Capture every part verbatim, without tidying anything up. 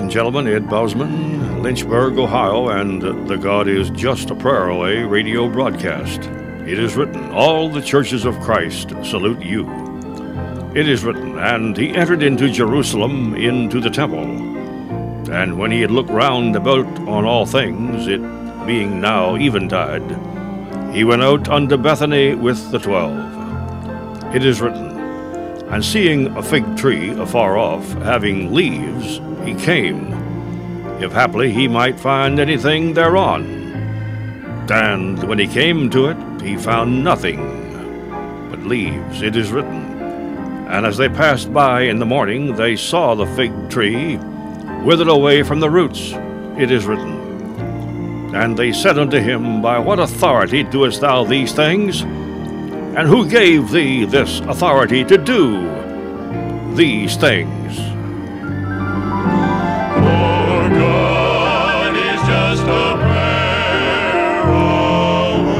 and gentlemen, Ed Bousman, Lynchburg, Ohio, and the God is Just a Prayer Away radio broadcast. It is written, all the churches of Christ salute you. It is written, and he entered into Jerusalem, into the temple. And when he had looked round about on all things, it being now eventide, he went out unto Bethany with the twelve. It is written, and seeing a fig tree afar off, having leaves, he came, if haply he might find anything thereon. And when he came to it, he found nothing but leaves. It is written, and as they passed by in the morning, they saw the fig tree withered away from the roots. It is written, and they said unto him, by what authority doest thou these things? And who gave thee this authority to do these things? For God is just a prayer away.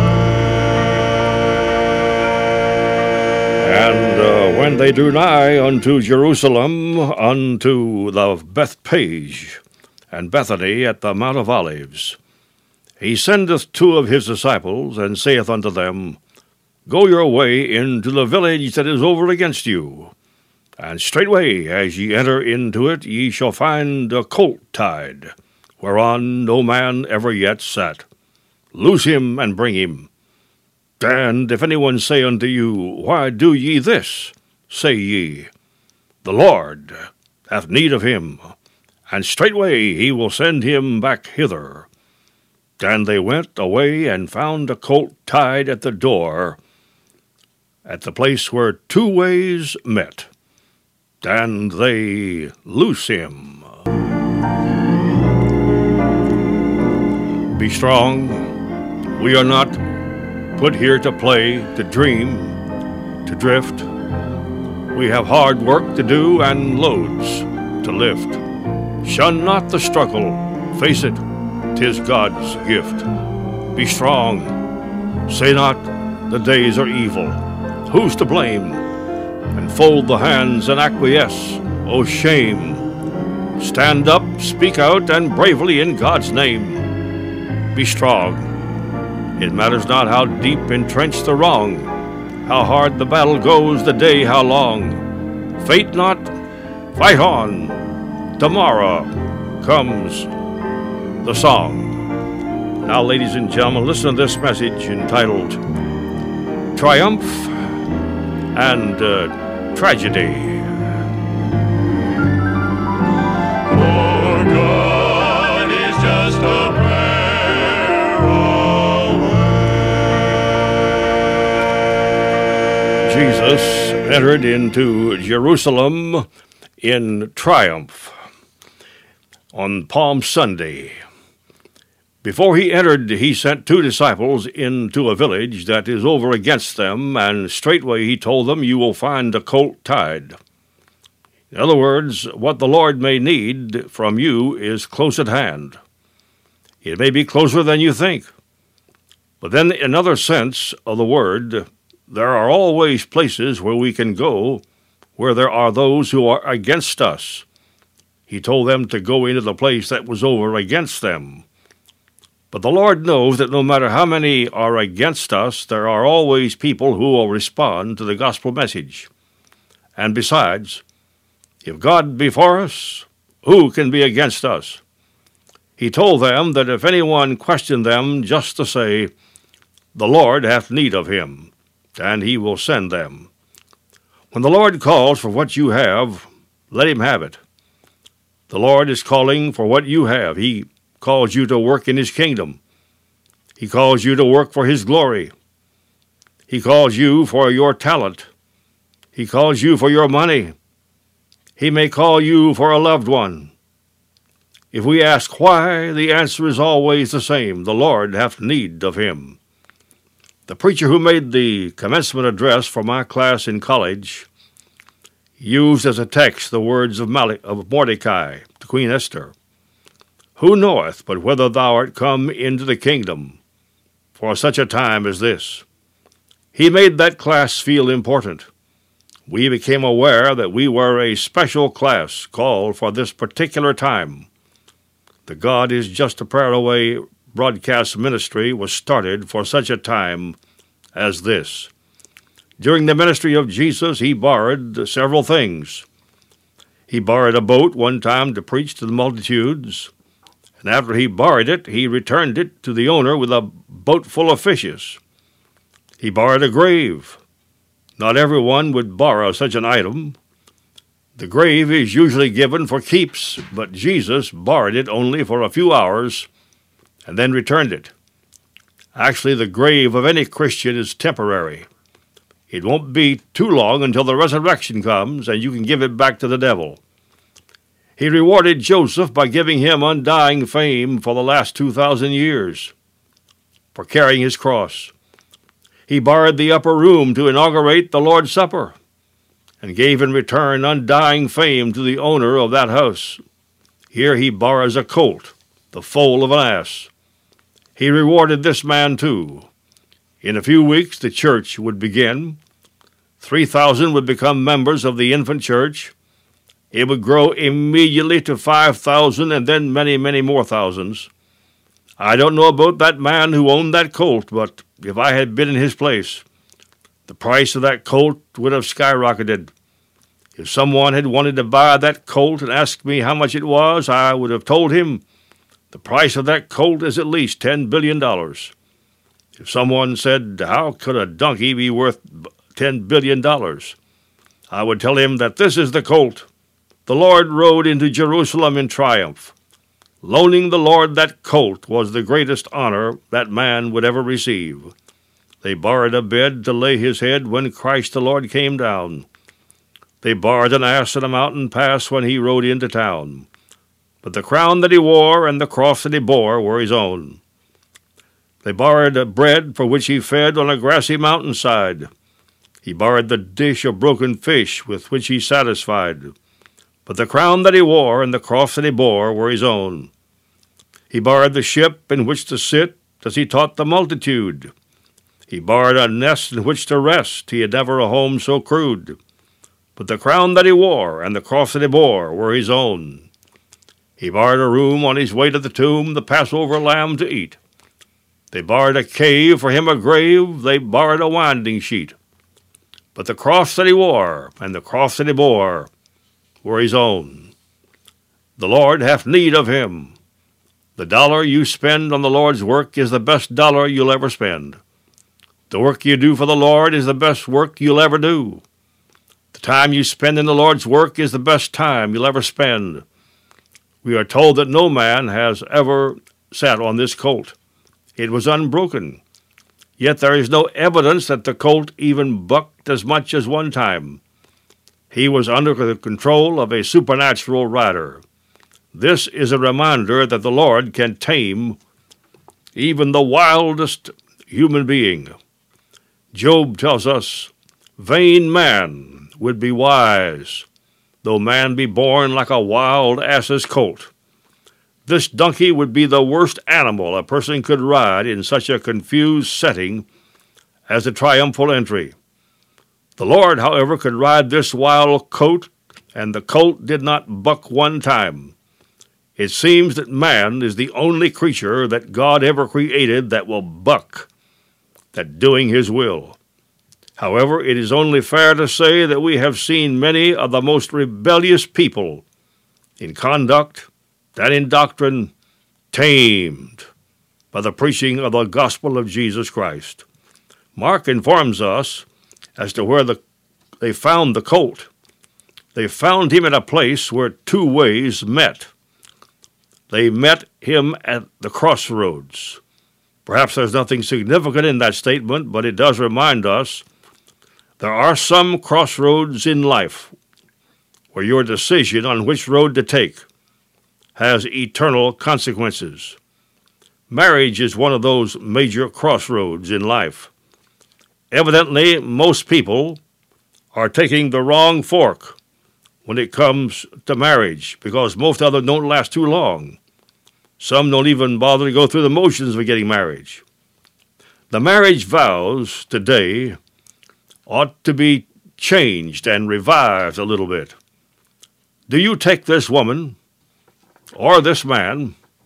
And uh, when they drew nigh unto Jerusalem, unto the Bethpage and Bethany at the Mount of Olives, he sendeth two of his disciples, and saith unto them, go your way into the village that is over against you, and straightway as ye enter into it, ye shall find a colt tied, whereon no man ever yet sat. Loose him and bring him. And if any one say unto you, why do ye this? Say ye, the Lord hath need of him, and straightway he will send him back hither. And they went away and found a colt tied at the door, at the place where two ways met, and they loose him. Be strong. We are not put here to play, to dream, to drift. We have hard work to do and loads to lift. Shun not the struggle. Face it, 'tis God's gift. Be strong. Say not, the days are evil. Who's to blame? And fold the hands and acquiesce. Oh, shame! Stand up, speak out, and bravely in God's name. Be strong. It matters not how deep entrenched the wrong, how hard the battle goes, the day how long. Fate not, fight on. Tomorrow comes the song. Now, ladies and gentlemen, listen to this message entitled Triumph and uh, Tragedy. For God is just a prayer away. Jesus entered into Jerusalem in triumph on Palm Sunday. Before he entered, he sent two disciples into a village that is over against them, and straightway he told them, you will find a colt tied. In other words, what the Lord may need from you is close at hand. It may be closer than you think. But then, in another sense of the word, there are always places where we can go where there are those who are against us. He told them to go into the place that was over against them. But the Lord knows that no matter how many are against us, there are always people who will respond to the gospel message. And besides, if God be for us, who can be against us? He told them that if anyone questioned them, just to say, the Lord hath need of him, and he will send them. When the Lord calls for what you have, let him have it. The Lord is calling for what you have. He calls you to work in his kingdom. He calls you to work for his glory. He calls you for your talent. He calls you for your money. He may call you for a loved one. If we ask why, the answer is always the same. The Lord hath need of him. The preacher who made the commencement address for my class in college used as a text the words of, Mal- of Mordecai to Queen Esther. Who knoweth but whether thou art come into the kingdom for such a time as this? He made that class feel important. We became aware that we were a special class called for this particular time. The God is Just a Prayer Away broadcast ministry was started for such a time as this. During the ministry of Jesus, he borrowed several things. He borrowed a boat one time to preach to the multitudes, and after he borrowed it, he returned it to the owner with a boat full of fishes. He borrowed a grave. Not everyone would borrow such an item. The grave is usually given for keeps, but Jesus borrowed it only for a few hours and then returned it. Actually, the grave of any Christian is temporary. It won't be too long until the resurrection comes and you can give it back to the devil. He rewarded Joseph by giving him undying fame for the last two thousand years for carrying his cross. He borrowed the upper room to inaugurate the Lord's Supper and gave in return undying fame to the owner of that house. Here he borrows a colt, the foal of an ass. He rewarded this man too. In a few weeks the church would begin. Three thousand would become members of the infant church. It would grow immediately to five thousand and then many, many more thousands. I don't know about that man who owned that colt, but if I had been in his place, the price of that colt would have skyrocketed. If someone had wanted to buy that colt and asked me how much it was, I would have told him the price of that colt is at least ten billion dollars. If someone said, how could a donkey be worth ten billion dollars? I would tell him that this is the colt. The Lord rode into Jerusalem in triumph. Loaning the Lord that colt was the greatest honor that man would ever receive. They borrowed a bed to lay his head when Christ the Lord came down. They borrowed an ass at a mountain pass when he rode into town. But the crown that he wore and the cross that he bore were his own. They borrowed a bread for which he fed on a grassy mountainside. He borrowed the dish of broken fish with which he satisfied. But the crown that he wore and the cross that he bore were his own. He borrowed the ship in which to sit as he taught the multitude. He borrowed a nest in which to rest. He had never a home so crude. But the crown that he wore and the cross that he bore were his own. He borrowed a room on his way to the tomb, the Passover lamb to eat. They borrowed a cave, for him a grave, they borrowed a winding sheet. But the cross that he wore and the cross that he bore were his own. The Lord hath need of him. The dollar you spend on the Lord's work is the best dollar you'll ever spend. The work you do for the Lord is the best work you'll ever do. The time you spend in the Lord's work is the best time you'll ever spend. We are told that no man has ever sat on this colt. It was unbroken. Yet there is no evidence that the colt even bucked as much as one time. He was under the control of a supernatural rider. This is a reminder that the Lord can tame even the wildest human being. Job tells us, vain man would be wise, though man be born like a wild ass's colt. This donkey would be the worst animal a person could ride in such a confused setting as a triumphal entry. The Lord, however, could ride this wild colt, and the colt did not buck one time. It seems that man is the only creature that God ever created that will buck, that doing his will. However, it is only fair to say that we have seen many of the most rebellious people in conduct and in doctrine tamed by the preaching of the gospel of Jesus Christ. Mark informs us as to where the, they found the colt. They found him at a place where two ways met. They met him at the crossroads. Perhaps there's nothing significant in that statement, but it does remind us there are some crossroads in life where your decision on which road to take has eternal consequences. Marriage is one of those major crossroads in life. Evidently, most people are taking the wrong fork when it comes to marriage, because most of them don't last too long. Some don't even bother to go through the motions of getting married. The marriage vows today ought to be changed and revised a little bit. Do you take this woman or this man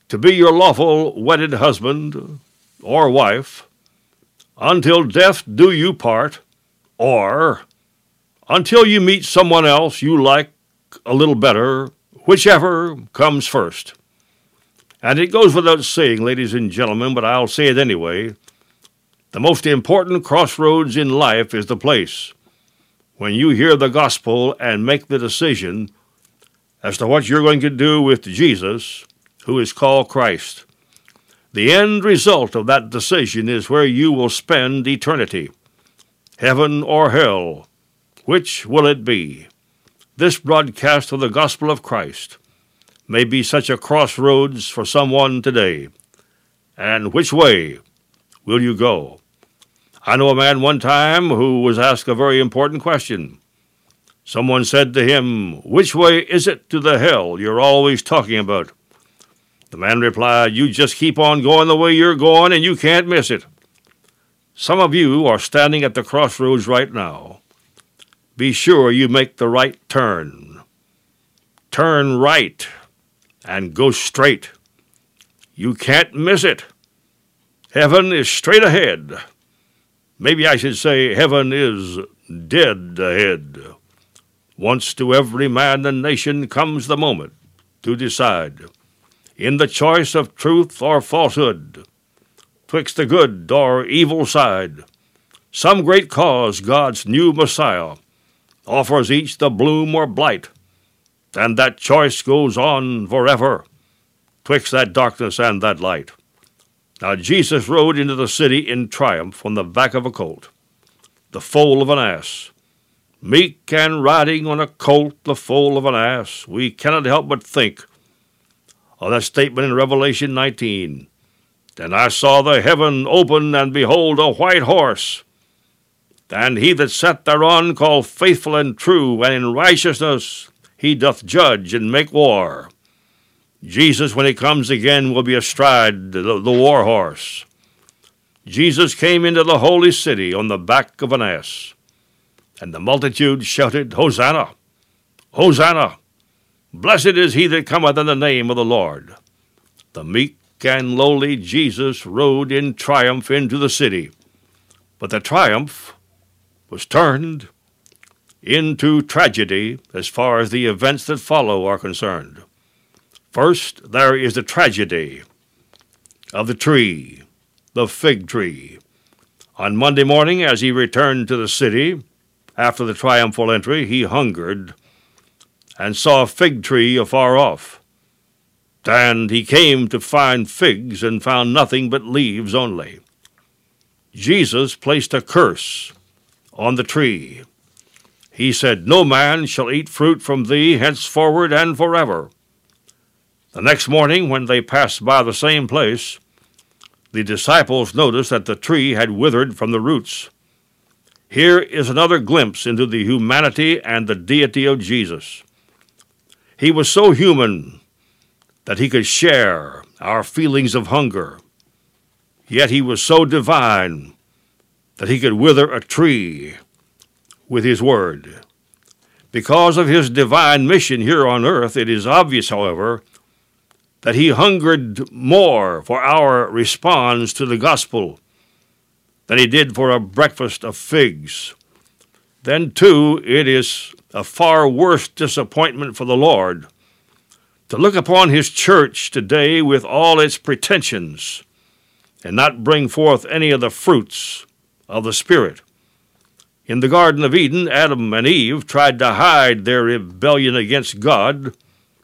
to be your lawful wedded husband or wife, until death do you part, or until you meet someone else you like a little better, whichever comes first. And it goes without saying, ladies and gentlemen, but I'll say it anyway, the most important crossroads in life is the place when you hear the gospel and make the decision as to what you're going to do with Jesus, who is called Christ. The end result of that decision is where you will spend eternity. Heaven or hell, which will it be? This broadcast of the gospel of Christ may be such a crossroads for someone today. And which way will you go? I know a man one time who was asked a very important question. Someone said to him, "Which way is it to the hell you're always talking about?" The man replied, "You just keep on going the way you're going and you can't miss it." Some of you are standing at the crossroads right now. Be sure you make the right turn. Turn right and go straight. You can't miss it. Heaven is straight ahead. Maybe I should say heaven is dead ahead. Once to every man and nation comes the moment to decide, in the choice of truth or falsehood, twixt the good or evil side, some great cause God's new Messiah offers each the bloom or blight, and that choice goes on forever, twixt that darkness and that light. Now Jesus rode into the city in triumph on the back of a colt, the foal of an ass. Meek and riding on a colt, the foal of an ass, we cannot help but think of that statement in Revelation nineteen. Then I saw the heaven open, and behold, a white horse. And he that sat thereon called Faithful and True, and in righteousness he doth judge and make war. Jesus, when he comes again, will be astride the, the war horse. Jesus came into the holy city on the back of an ass, and the multitude shouted, Hosanna! Hosanna! Blessed is he that cometh in the name of the Lord. The meek and lowly Jesus rode in triumph into the city, but the triumph was turned into tragedy as far as the events that follow are concerned. First, there is the tragedy of the tree, the fig tree. On Monday morning, as he returned to the city, after the triumphal entry, he hungered and saw a fig tree afar off. And he came to find figs and found nothing but leaves only. Jesus placed a curse on the tree. He said, No man shall eat fruit from thee henceforward and forever. The next morning, when they passed by the same place, the disciples noticed that the tree had withered from the roots. Here is another glimpse into the humanity and the deity of Jesus. He was so human that he could share our feelings of hunger, yet he was so divine that he could wither a tree with his word. Because of his divine mission here on earth, it is obvious, however, that he hungered more for our response to the gospel than he did for a breakfast of figs. Then, too, it is a far worse disappointment for the Lord to look upon his church today with all its pretensions and not bring forth any of the fruits of the Spirit. In the Garden of Eden, Adam and Eve tried to hide their rebellion against God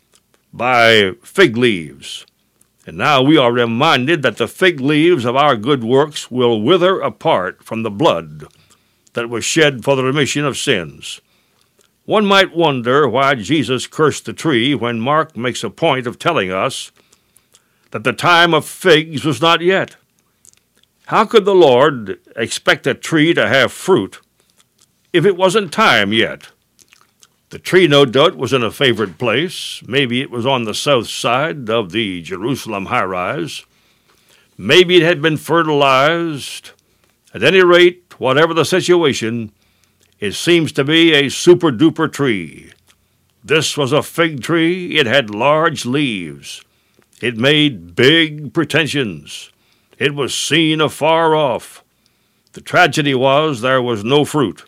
by fig leaves. And now we are reminded that the fig leaves of our good works will wither apart from the blood that was shed for the remission of sins. One might wonder why Jesus cursed the tree when Mark makes a point of telling us that the time of figs was not yet. How could the Lord expect a tree to have fruit if it wasn't time yet? The tree, no doubt, was in a favored place. Maybe it was on the south side of the Jerusalem high-rise. Maybe it had been fertilized. At any rate, whatever the situation, it seems to be a super-duper tree. This was a fig tree. It had large leaves. It made big pretensions. It was seen afar off. The tragedy was there was no fruit.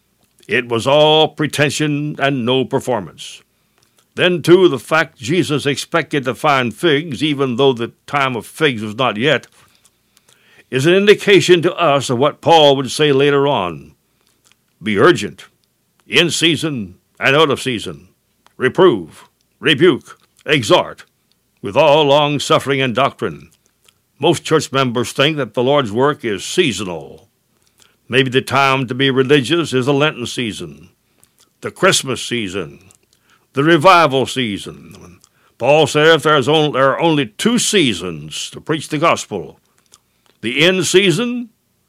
It was all pretension and no performance. Then, too, the fact Jesus expected to find figs, even though the time of figs was not yet, is an indication to us of what Paul would say later on. Be urgent, in season and out of season. Reprove, rebuke, exhort, with all long-suffering and doctrine. Most church members think that the Lord's work is seasonal. Maybe the time to be religious is the Lenten season, the Christmas season, the revival season. Paul says there's only, there are only two seasons to preach the gospel, the in season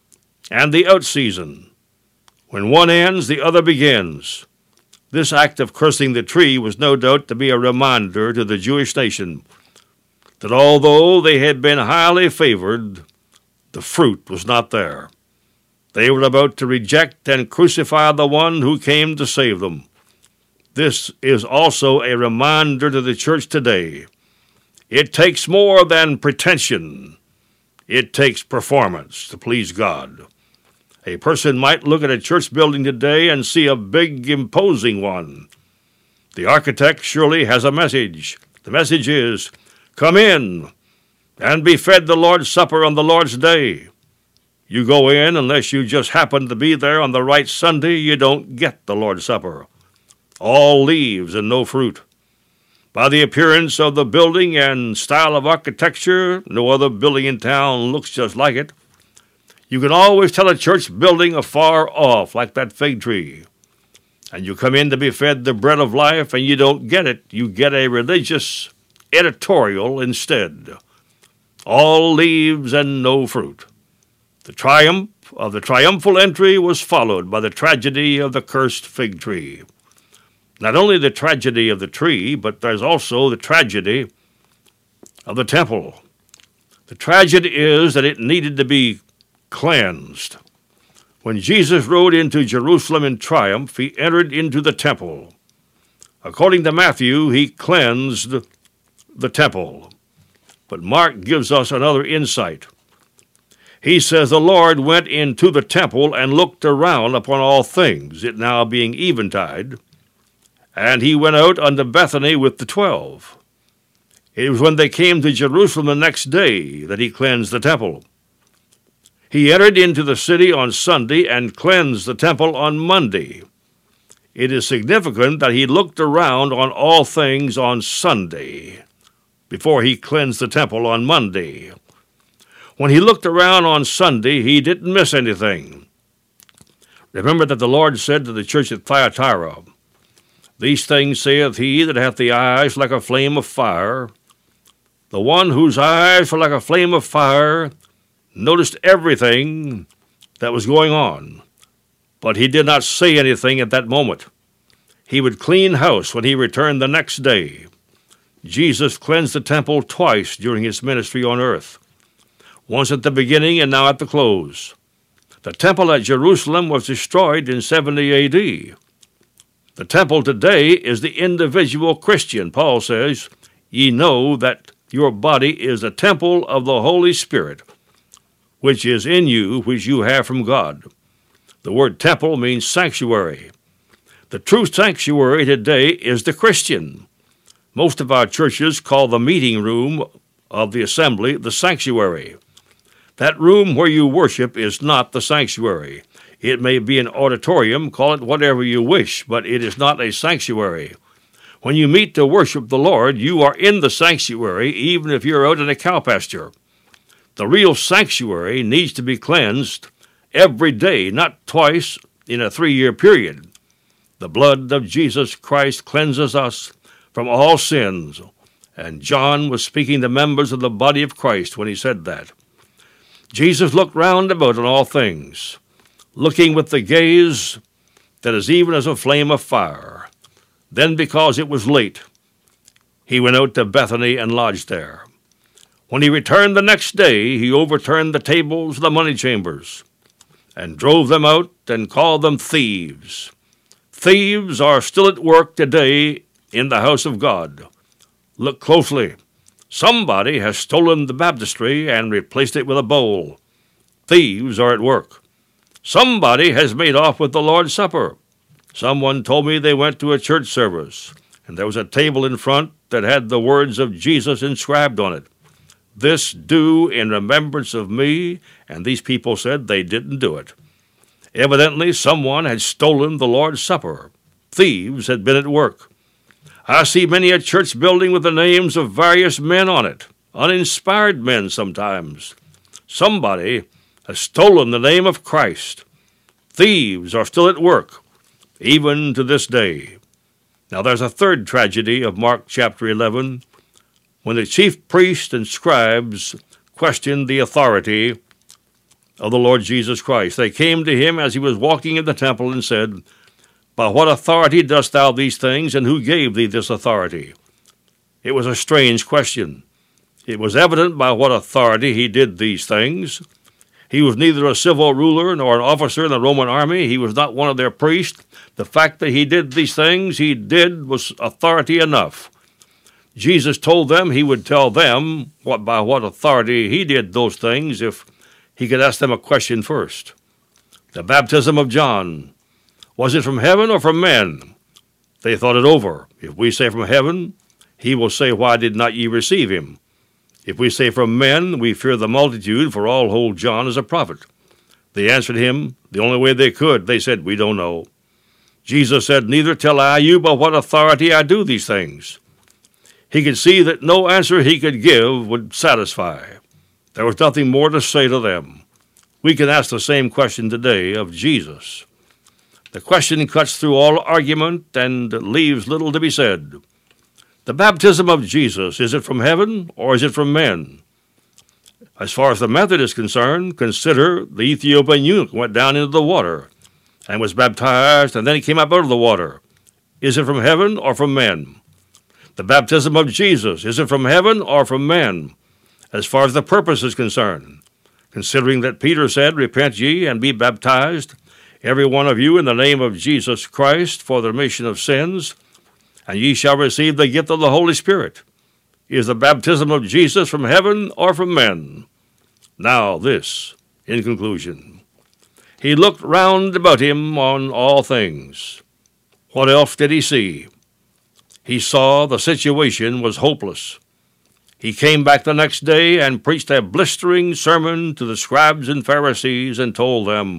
and the out season. When one ends, the other begins. This act of cursing the tree was no doubt to be a reminder to the Jewish nation that although they had been highly favored, the fruit was not there. They were about to reject and crucify the one who came to save them. This is also a reminder to the church today. It takes more than pretension. It takes performance to please God. A person might look at a church building today and see a big, imposing one. The architect surely has a message. The message is, come in and be fed the Lord's Supper on the Lord's day. You go in, unless you just happen to be there on the right Sunday, you don't get the Lord's Supper. All leaves and no fruit. By the appearance of the building and style of architecture, no other building in town looks just like it. You can always tell a church building afar off, like that fig tree. And you come in to be fed the bread of life, and you don't get it. You get a religious editorial instead. All leaves and no fruit. The triumph of the triumphal entry was followed by the tragedy of the cursed fig tree. Not only the tragedy of the tree, but there's also the tragedy of the temple. The tragedy is that it needed to be cleansed. When Jesus rode into Jerusalem in triumph, he entered into the temple. According to Matthew, he cleansed the temple. But Mark gives us another insight. He says the Lord went into the temple and looked around upon all things, it now being eventide, and he went out unto Bethany with the twelve. It was when they came to Jerusalem the next day that he cleansed the temple. He entered into the city on Sunday and cleansed the temple on Monday. It is significant that he looked around on all things on Sunday before he cleansed the temple on Monday. When he looked around on Sunday, he didn't miss anything. Remember that the Lord said to the church at Thyatira, These things saith he that hath the eyes like a flame of fire. The one whose eyes were like a flame of fire noticed everything that was going on, but he did not say anything at that moment. He would clean house when he returned the next day. Jesus cleansed the temple twice during his ministry on earth, once at the beginning and now at the close. The temple at Jerusalem was destroyed in seventy A D. The temple today is the individual Christian. Paul says, Ye know that your body is a temple of the Holy Spirit, which is in you, which you have from God. The word temple means sanctuary. The true sanctuary today is the Christian. Most of our churches call the meeting room of the assembly the sanctuary. That room where you worship is not the sanctuary. It may be an auditorium, call it whatever you wish, but it is not a sanctuary. When you meet to worship the Lord, you are in the sanctuary, even if you're out in a cow pasture. The real sanctuary needs to be cleansed every day, not twice in a three-year period. The blood of Jesus Christ cleanses us from all sins, and John was speaking to members of the body of Christ when he said that. Jesus looked round about on all things, looking with the gaze that is even as a flame of fire. Then, because it was late, he went out to Bethany and lodged there. When he returned the next day, he overturned the tables of the money chambers and drove them out and called them thieves. Thieves are still at work today in the house of God. Look closely. Somebody has stolen the baptistry and replaced it with a bowl. Thieves are at work. Somebody has made off with the Lord's Supper. Someone told me they went to a church service, and there was a table in front that had the words of Jesus inscribed on it. This do in remembrance of me, and these people said they didn't do it. Evidently, someone had stolen the Lord's Supper. Thieves had been at work. I see many a church building with the names of various men on it, uninspired men sometimes. Somebody has stolen the name of Christ. Thieves are still at work, even to this day. Now there's a third tragedy of Mark chapter eleven, when the chief priests and scribes questioned the authority of the Lord Jesus Christ. They came to him as he was walking in the temple and said, "By what authority dost thou these things, and who gave thee this authority?" It was a strange question. It was evident by what authority he did these things. He was neither a civil ruler nor an officer in the Roman army. He was not one of their priests. The fact that he did these things he did was authority enough. Jesus told them he would tell them what by what authority he did those things if he could ask them a question first. The baptism of John, was it from heaven or from men? They thought it over. If we say from heaven, he will say, "Why did not ye receive him?" If we say from men, we fear the multitude, for all hold John as a prophet. They answered him the only way they could. They said, "We don't know." Jesus said, "Neither tell I you by what authority I do these things." He could see that no answer he could give would satisfy. There was nothing more to say to them. We can ask the same question today of Jesus. The question cuts through all argument and leaves little to be said. The baptism of Jesus, is it from heaven or is it from men? As far as the method is concerned, consider the Ethiopian eunuch went down into the water and was baptized, and then he came up out of the water. Is it from heaven or from men? The baptism of Jesus, is it from heaven or from men? As far as the purpose is concerned, considering that Peter said, "Repent ye and be baptized, every one of you, in the name of Jesus Christ, for the remission of sins, and ye shall receive the gift of the Holy Spirit." Is the baptism of Jesus from heaven or from men? Now this, in conclusion. He looked round about him on all things. What else did he see? He saw the situation was hopeless. He came back the next day and preached a blistering sermon to the scribes and Pharisees and told them,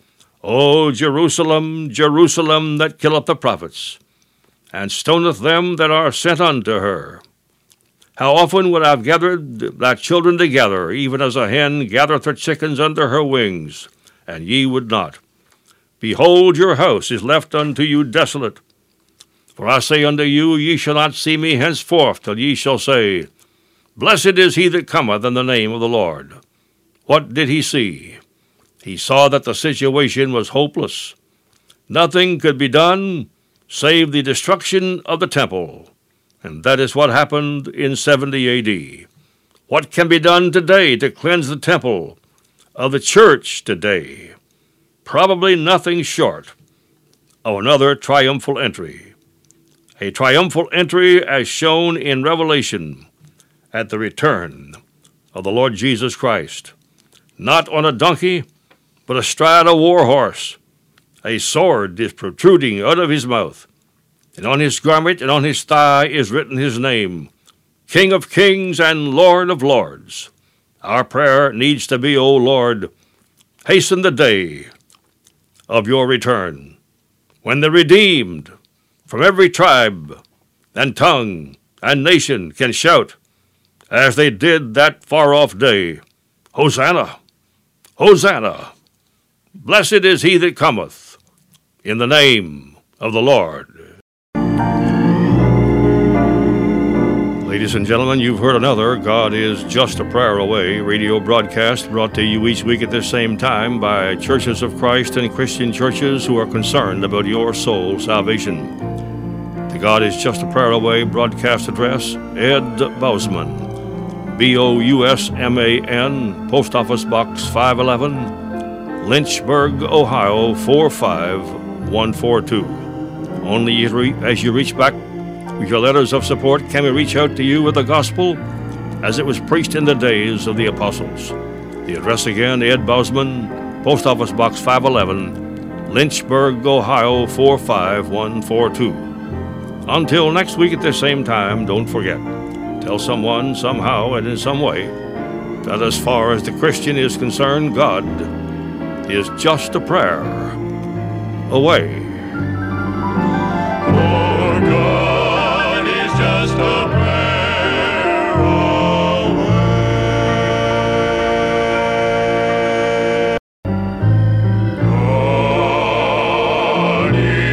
"O Jerusalem, Jerusalem, that killeth the prophets, and stoneth them that are sent unto her. How often would I have gathered thy children together, even as a hen gathereth her chickens under her wings, and ye would not. Behold, your house is left unto you desolate. For I say unto you, ye shall not see me henceforth, till ye shall say, Blessed is he that cometh in the name of the Lord." What did he see? He saw that the situation was hopeless. Nothing could be done save the destruction of the temple. And that is what happened in seventy A D. What can be done today to cleanse the temple of the church today? Probably nothing short of another triumphal entry. A triumphal entry as shown in Revelation at the return of the Lord Jesus Christ. Not on a donkey, but astride a war horse. A sword is protruding out of his mouth, and on his garment and on his thigh is written his name, King of Kings and Lord of Lords. Our prayer needs to be, O Lord, hasten the day of your return, when the redeemed from every tribe and tongue and nation can shout, as they did that far-off day, Hosanna, Hosanna! Blessed is he that cometh in the name of the Lord. Ladies and gentlemen, you've heard another God is Just a Prayer Away radio broadcast brought to you each week at this same time by Churches of Christ and Christian churches who are concerned about your soul salvation. The God is Just a Prayer Away broadcast address, Ed Bousman, B O U S M A N, Post Office Box five eleven, Lynchburg, Ohio four five one four two. Only as you reach back with your letters of support can we reach out to you with the gospel as it was preached in the days of the apostles. The address again, Ed Busman, Post Office Box five eleven, Lynchburg, Ohio four five one four two. Until next week at the same time, don't forget, tell someone, somehow, and in some way, that as far as the Christian is concerned, God is just a prayer away. For God is just a prayer away. God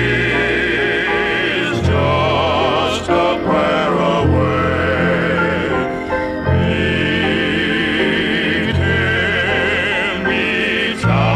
is just a prayer away. Meet Him each hour.